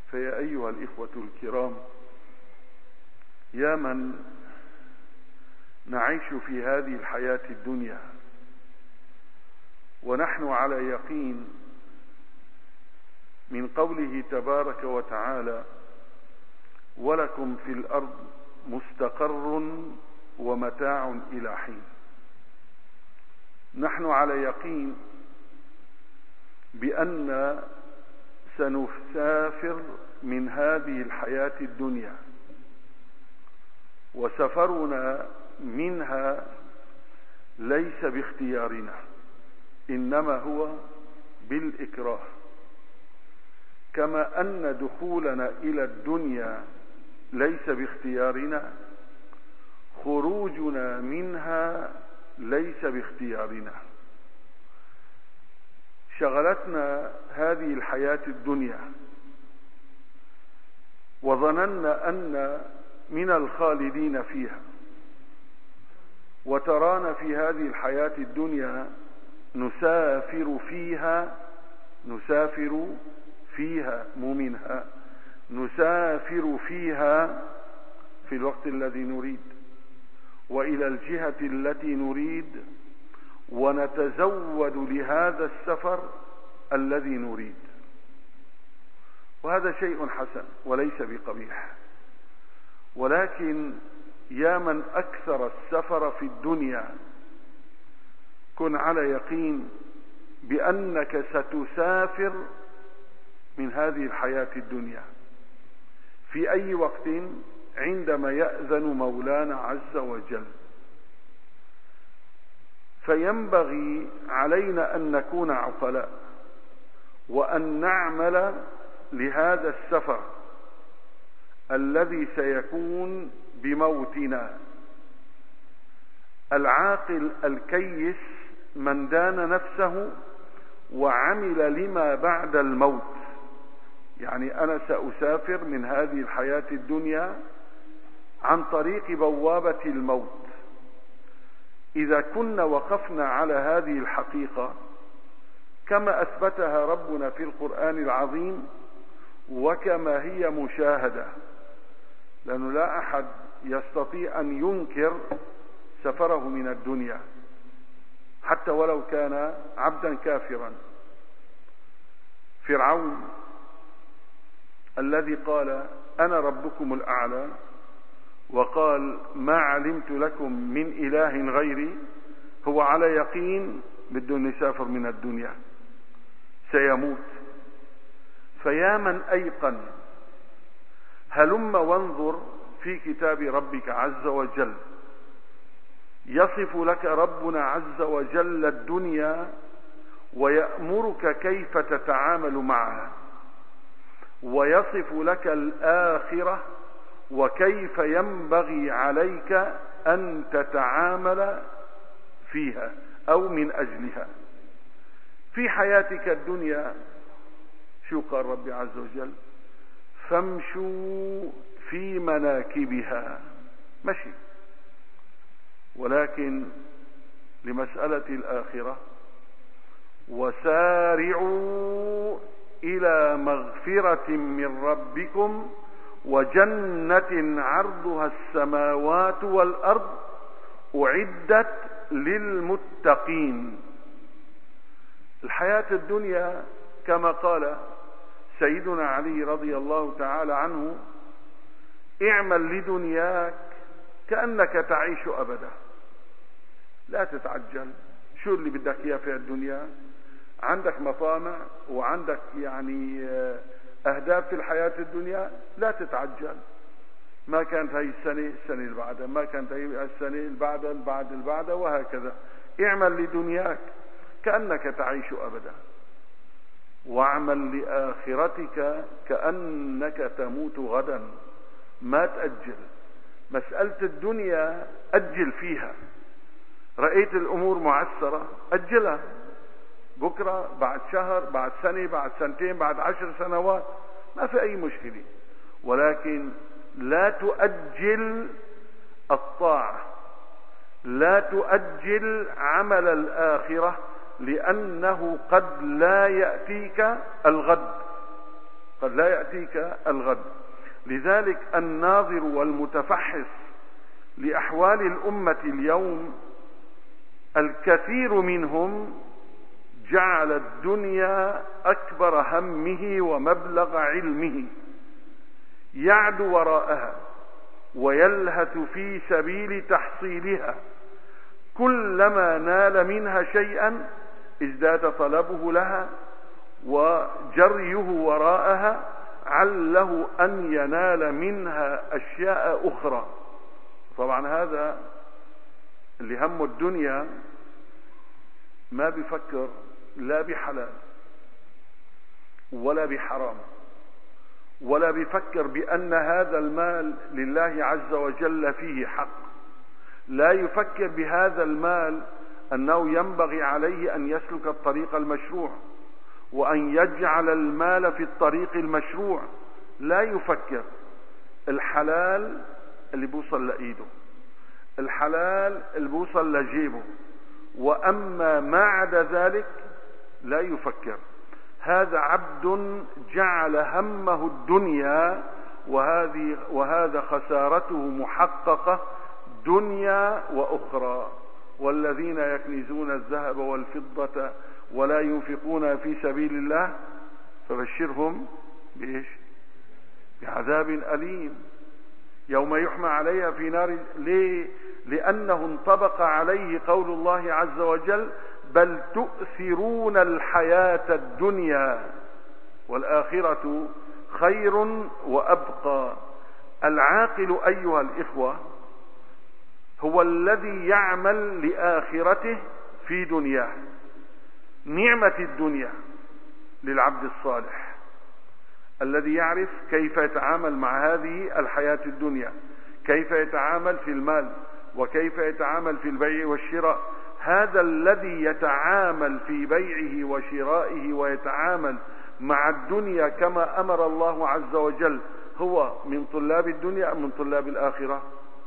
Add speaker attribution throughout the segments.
Speaker 1: فيا أيها الإخوة الكرام، يا من نعيش في هذه الحياة الدنيا ونحن على يقين من قوله تبارك وتعالى: ولكم في الأرض مستقر ومتاع إلى حين. نحن على يقين بأن سنسافر من هذه الحياة الدنيا، وسفرنا منها ليس باختيارنا، إنما هو بالإكراه. كما أن دخولنا إلى الدنيا ليس باختيارنا، خروجنا منها ليس باختيارنا. شغلتنا هذه الحياة الدنيا وظننا أن من الخالدين فيها، وترانا في هذه الحياة الدنيا نسافر فيها مو منها، نسافر فيها في الوقت الذي نريد وإلى الجهة التي نريد، ونتزود لهذا السفر الذي نريد، وهذا شيء حسن وليس بقبيح. ولكن يا من أكثر السفر في الدنيا، كن على يقين بأنك ستسافر من هذه الحياة الدنيا في أي وقت عندما يأذن مولانا عز وجل. فينبغي علينا أن نكون عقلاء وأن نعمل لهذا السفر الذي سيكون بموتنا. العاقل الكيس من دان نفسه وعمل لما بعد الموت. يعني أنا سأسافر من هذه الحياة الدنيا عن طريق بوابة الموت. إذا كنا وقفنا على هذه الحقيقة كما أثبتها ربنا في القرآن العظيم وكما هي مشاهدة، لأنه لا أحد يستطيع أن ينكر سفره من الدنيا حتى ولو كان عبدا كافرا. فرعون الذي قال أنا ربكم الأعلى وقال ما علمت لكم من إله غيري، هو على يقين بده يسافر من الدنيا، سيموت. فيا من أيقن، هلم وانظر في كتاب ربك عز وجل، يصف لك ربنا عز وجل الدنيا ويأمرك كيف تتعامل معها، ويصف لك الآخرة وكيف ينبغي عليك أن تتعامل فيها أو من أجلها. في حياتك الدنيا شو قال ربي عز وجل؟ فامشوا في مناكبها، مشي. ولكن لمسألة الآخرة وسارعوا إلى مغفرة من ربكم وجنة عرضها السماوات والأرض أعدت للمتقين. الحياة الدنيا كما قال سيدنا علي رضي الله تعالى عنه: اعمل لدنياك كأنك تعيش أبدا، لا تتعجل. شو اللي بدك إياه في الدنيا؟ عندك مطامع وعندك أهداف في الحياة الدنيا، لا تتعجل. ما كانت هاي السنة اللي بعدها، ما كانت هاي السنة اللي بعدها، بعد اللي بعدها، وهكذا. اعمل لدنياك كأنك تعيش أبدا، واعمل لآخرتك كأنك تموت غدا. ما تأجل مسألة الدنيا، أجل فيها. رأيت الأمور معسرة، أجلها، بكرة، بعد شهر، بعد سنة، بعد سنتين، بعد 10 سنوات، ما في أي مشكلة. ولكن لا تؤجل الطاعة، لا تؤجل عمل الآخرة، لأنه قد لا يأتيك الغد. قد لا يأتيك الغد. لذلك الناظر والمتفحص لأحوال الأمة اليوم الكثير منهم جعل الدنيا أكبر همه ومبلغ علمه، يعدو وراءها ويلهث في سبيل تحصيلها، كلما نال منها شيئا ازداد طلبه لها وجريه وراءها عله أن ينال منها أشياء أخرى. طبعا هذا اللي هم الدنيا ما بيفكر لا بحلال ولا بحرام، ولا بيفكر بأن هذا المال لله عز وجل فيه حق، لا يفكر بهذا المال أنه ينبغي عليه أن يسلك الطريق المشروع وأن يجعل المال في الطريق المشروع، لا يفكر. الحلال اللي بوصل لإيده، الحلال اللي بوصل لجيبه، وأما ما عدا ذلك لا يفكر. هذا عبد جعل همه الدنيا، وهذا خسارته محققة دنيا وأخرى. والذين يكنزون الذهب والفضة ولا ينفقون في سبيل الله فبشرهم بإيش؟ بعذاب أليم يوم يحمى عليها في نار. ليه؟ لأنه انطبق عليه قول الله عز وجل: بل تؤثرون الحياة الدنيا والآخرة خير وأبقى. العاقل أيها الإخوة هو الذي يعمل لآخرته في دنياه. نعمة الدنيا للعبد الصالح الذي يعرف كيف يتعامل مع هذه الحياة الدنيا، كيف يتعامل في المال، وكيف يتعامل في البيع والشراء. هذا الذي يتعامل في بيعه وشرائه ويتعامل مع الدنيا كما أمر الله عز وجل هو من طلاب الدنيا أم من طلاب الآخرة؟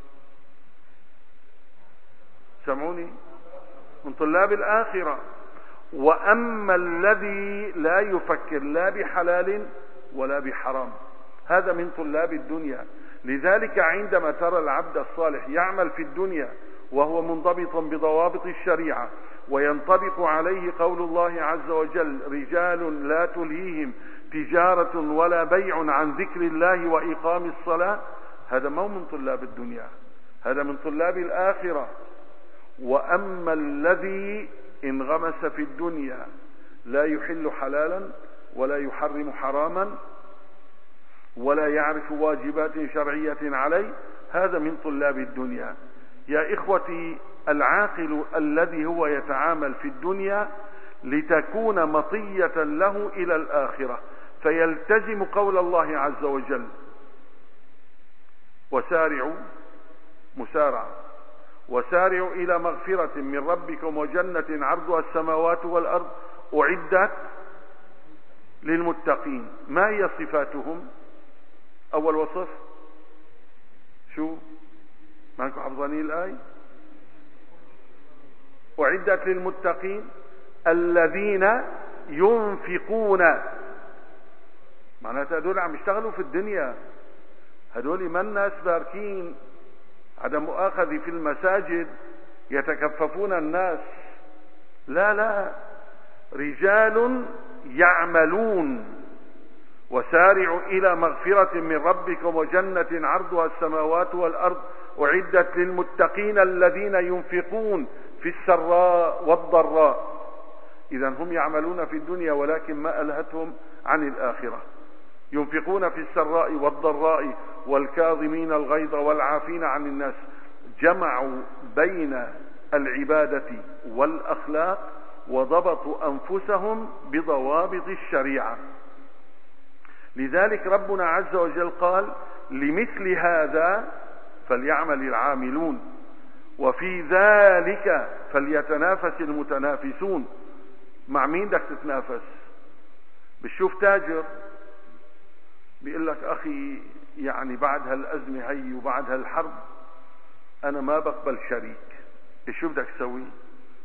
Speaker 1: سمعوني، من طلاب الآخرة. وأما الذي لا يفكر لا بحلال ولا بحرام هذا من طلاب الدنيا. لذلك عندما ترى العبد الصالح يعمل في الدنيا وهو منضبط بضوابط الشريعة وينطبق عليه قول الله عز وجل: رجال لا تلهيهم تجارة ولا بيع عن ذكر الله وإقام الصلاة، هذا مو من طلاب الدنيا، هذا من طلاب الآخرة. وأما الذي انغمس في الدنيا لا يحل حلالا ولا يحرم حراما ولا يعرف واجبات شرعية عليه، هذا من طلاب الدنيا. يا إخوتي، العاقل الذي هو يتعامل في الدنيا لتكون مطية له إلى الآخرة، فيلتزم قول الله عز وجل: وسارعوا مسارعة وسارعوا إلى مغفرة من ربكم وجنة عرضها السماوات والأرض أعدت للمتقين. ما هي صفاتهم؟ أول وصف شو؟ مانكم حفظاني الآية؟ أعدت للمتقين الذين ينفقون. معناتها هذول عم يشتغلوا في الدنيا، هذول ما الناس باركين عدم مؤاخذة في المساجد يتكففون الناس، لا لا، رجال يعملون. وسارعوا إلى مغفرة من ربكم وجنة عرضها السماوات والأرض أعدت للمتقين الذين ينفقون في السراء والضراء. إذن هم يعملون في الدنيا ولكن ما ألهتهم عن الآخرة. ينفقون في السراء والضراء والكاظمين الغيظ والعافين عن الناس. جمعوا بين العبادة والأخلاق وضبطوا أنفسهم بضوابط الشريعة. لذلك ربنا عز وجل قال: لمثل هذا فليعمل العاملون وفي ذلك فليتنافس المتنافسون. مع مين بدك تتنافس؟ بتشوف تاجر بيقول لك: أخي يعني بعد هالأزمة هي وبعد هالحرب أنا ما بقبل شريك. شو بدك تسوي؟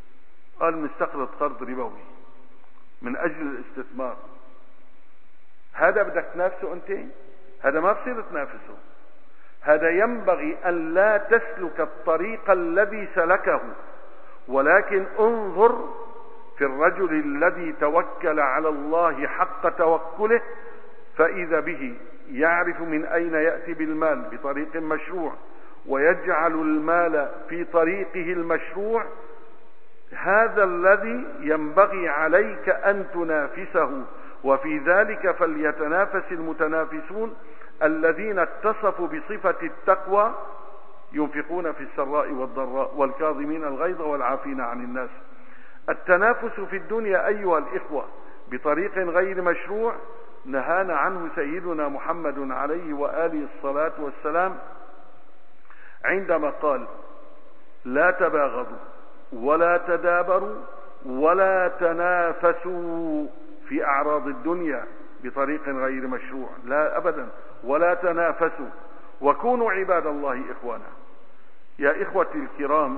Speaker 1: قال: مستقرض قرض ربوي من أجل الاستثمار. هذا بدك تنافسه أنت؟ هذا ما بصير تنافسه. هذا ينبغي أن لا تسلك الطريق الذي سلكه، ولكن انظر في الرجل الذي توكل على الله حق توكله، فإذا به يعرف من أين يأتي بالمال بطريق مشروع، ويجعل المال في طريقه المشروع. هذا الذي ينبغي عليك أن تنافسه، وفي ذلك فليتنافس المتنافسون الذين اتصفوا بصفة التقوى، ينفقون في السراء والضراء والكاظمين الغيظ والعافين عن الناس. التنافس في الدنيا أيها الإخوة بطريق غير مشروع نهانا عنه سيدنا محمد عليه وآله الصلاة والسلام عندما قال: لا تباغضوا ولا تدابروا ولا تنافسوا في أعراض الدنيا بطريق غير مشروع، لا أبدا، ولا تنافسوا، وكونوا عباد الله إخوانا. يا إخوتي الكرام،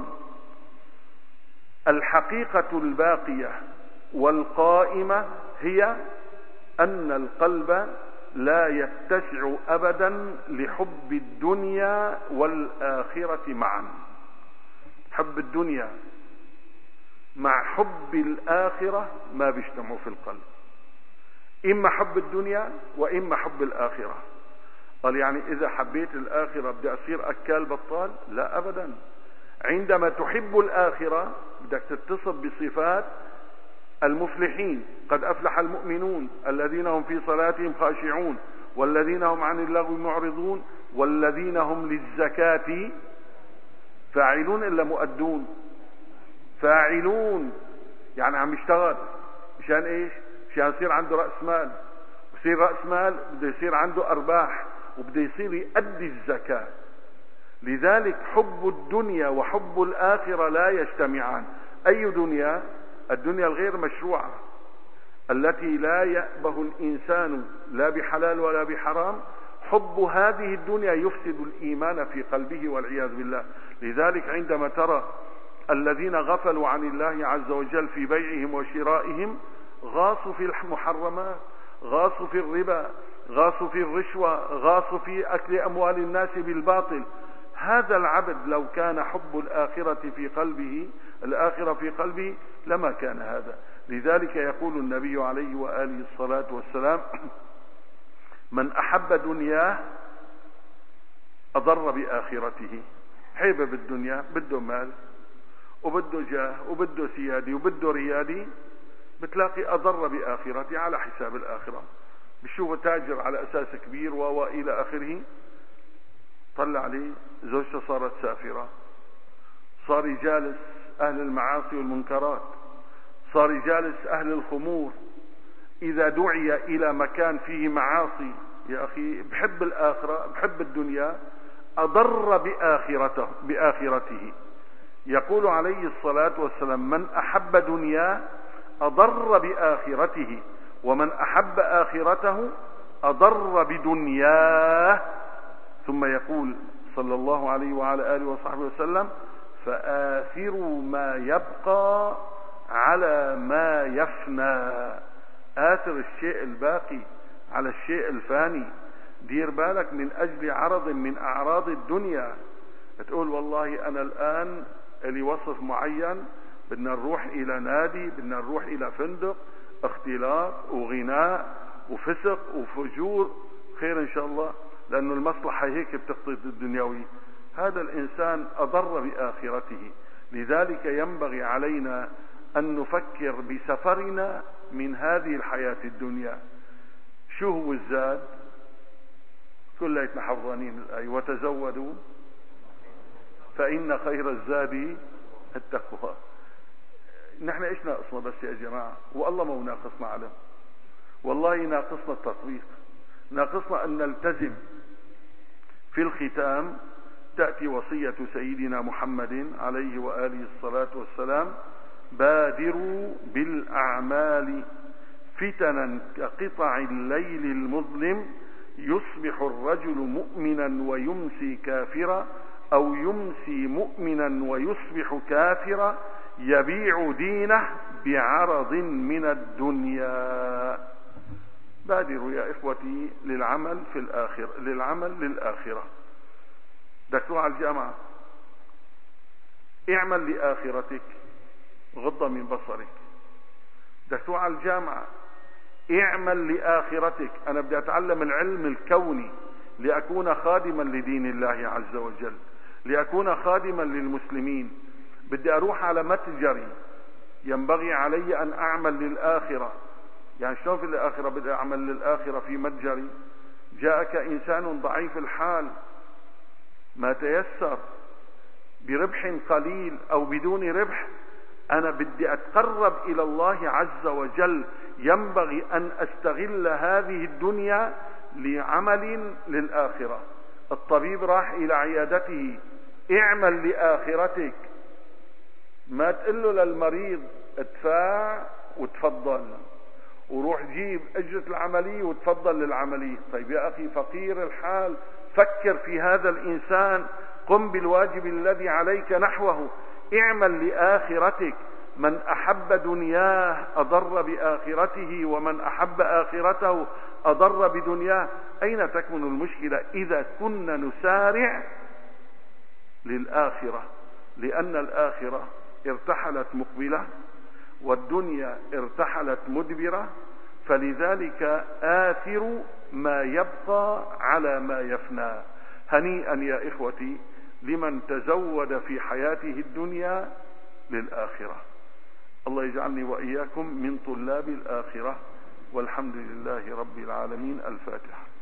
Speaker 1: الحقيقة الباقية والقائمة هي أن القلب لا يتسع أبدا لحب الدنيا والآخرة معا. حب الدنيا مع حب الآخرة ما بيجتمعوا في القلب، إما حب الدنيا وإما حب الآخرة. قال يعني إذا حبيت الآخرة بدي أصير أكال بطال؟ لا أبدا. عندما تحب الآخرة بدك تتصف بصفات المفلحين: قد أفلح المؤمنون الذين هم في صلاتهم خاشعون والذين هم عن اللغو معرضون والذين هم للزكاة فاعلون إلا مؤدون. فاعلون يعني عم يشتغل مشان ايش؟ مشان يصير عنده رأس مال، ويصير رأس مال بده يصير عنده أرباح، وبده يصير يؤدي الزكاة. لذلك حب الدنيا وحب الآخرة لا يجتمعان. أي دنيا؟ الدنيا الغير مشروعة التي لا يأبه الإنسان لا بحلال ولا بحرام. حب هذه الدنيا يفسد الإيمان في قلبه والعياذ بالله. لذلك عندما ترى الذين غفلوا عن الله عز وجل في بيعهم وشرائهم غاصوا في المحرمات، غاصوا في الربا، غاصوا في الرشوة، غاصوا في أكل أموال الناس بالباطل. هذا العبد لو كان حب الآخرة في قلبه لما كان هذا. لذلك يقول النبي عليه وآله الصلاة والسلام: من أحب دنياه أضر بآخرته. حيبة بالدنيا، بده مال وبده جاه وبده سيادي وبده ريادي، بتلاقي أضر بآخرته على حساب الآخرة. بشوفه تاجر على أساس كبير وإلى آخره، طلع عليه زوجته صارت سافرة، صار يجالس أهل المعاصي والمنكرات، صار يجالس أهل الخمور. إذا دعي إلى مكان فيه معاصي، يا أخي بحب الآخرة بحب الدنيا، أضر بآخرته. يقول عليه الصلاة والسلام: من أحب دنياه أضر بآخرته، ومن أحب آخرته أضر بدنياه. ثم يقول صلى الله عليه وعلى آله وصحبه وسلم: فآثروا ما يبقى على ما يفنى. آثر الشيء الباقي على الشيء الفاني. دير بالك من أجل عرض من أعراض الدنيا تقول والله أنا الآن لي وصف معين، بدنا نروح إلى نادي، بدنا نروح إلى فندق، اختلاط وغناء وفسق وفجور، خير إن شاء الله، لأنه المصلحة هيك بتقتضي الدنيوي. هذا الإنسان أضر بآخرته. لذلك ينبغي علينا أن نفكر بسفرنا من هذه الحياة الدنيا. شو هو الزاد؟ كليتنا حفظانين الآية: وتزودوا فإن خير الزاد التقوى. نحن إيش ناقصنا بس يا جماعة؟ والله ما هو ناقصنا علم، والله ناقصنا التطبيق، ناقصنا أن نلتزم. في الختام تأتي وصية سيدنا محمد عليه وآله الصلاة والسلام: بادروا بالأعمال فتنا كقطع الليل المظلم، يصبح الرجل مؤمنا ويمسي كافرا، أو يمسي مؤمنا ويصبح كافرا، يبيع دينه بعرض من الدنيا. بادروا يا إخوتي للعمل في الآخرة، للعمل للآخرة. بدك تروح على الجامعة، اعمل لآخرتك، غض من بصرك. بدك تروح على الجامعة، اعمل لآخرتك. أنا بدي أتعلم العلم الكوني لأكون خادما لدين الله عز وجل، لأكون خادما للمسلمين. بدي أروح على متجري، ينبغي علي أن أعمل للآخرة. يعني شلون في الآخرة بدي أعمل للآخرة في متجري؟ جاءك إنسان ضعيف الحال، ما تيسر، بربح قليل أو بدون ربح، أنا بدي أتقرب إلى الله عز وجل، ينبغي أن أستغل هذه الدنيا لعمل للآخرة. الطبيب راح إلى عيادته، اعمل لآخرتك، ما تقول له للمريض ادفع وتفضل وروح جيب أجرة العملية وتفضل للعملية. طيب يا أخي فقير الحال، فكر في هذا الإنسان، قم بالواجب الذي عليك نحوه، اعمل لآخرتك. من أحب دنياه أضر بآخرته، ومن أحب آخرته أضر بدنياه. أين تكمن المشكلة إذا كنا نسارع للآخرة؟ لأن الآخرة ارتحلت مقبلة والدنيا ارتحلت مدبرة، فلذلك آثر ما يبقى على ما يفنى. هنيئا يا إخوتي لمن تزود في حياته الدنيا للآخرة. الله يجعلني وإياكم من طلاب الآخرة، والحمد لله رب العالمين. الفاتحة.